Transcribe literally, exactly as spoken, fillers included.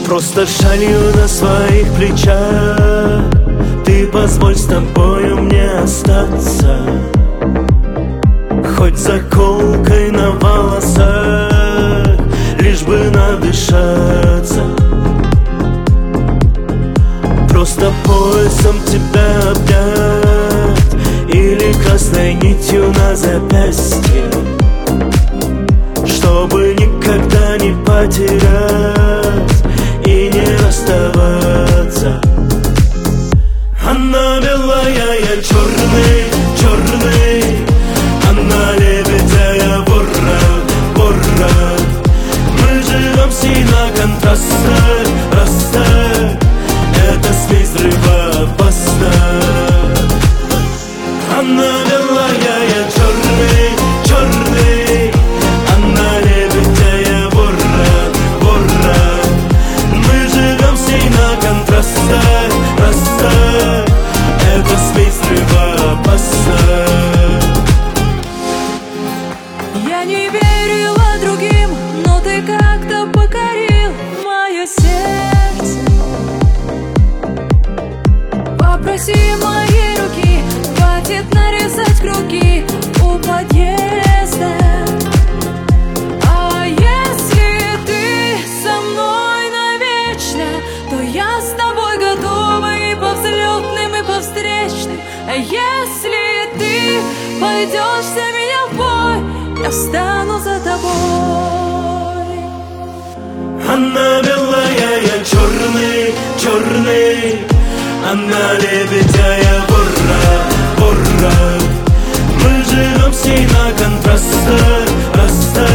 Просто шалью на своих плечах. Ты позволь с тобою мне остаться, хоть заколкой на волосах, лишь бы надышаться. Просто поясом тебя обнять или красной нитью на запястье, чтобы никогда не потерять и не расставаться. Она белая, я черный, черный, она лебедя, я ворон, ворон. Мы живем с ней на контрастах, растах. Это смесь взрыва поста. Она белая, я черный, черный, она лебедя, я ворон, ворон. Мы живем с ней на контрастах, растах. Это смесь взрыва поста. Я не верила другим, но ты как-то покорил мое сердце. Попроси моей руки, хватит нарезать круги у подъезда. А если ты со мной навечно, то я с тобой готова и по взлетным, и по встречным. А если ты пойдешь за меня в бой, я встану за тобой. Она белая, я черный, черный, она лебедя, я ворон, ворон. Мы живем с ней на контрастах, растах.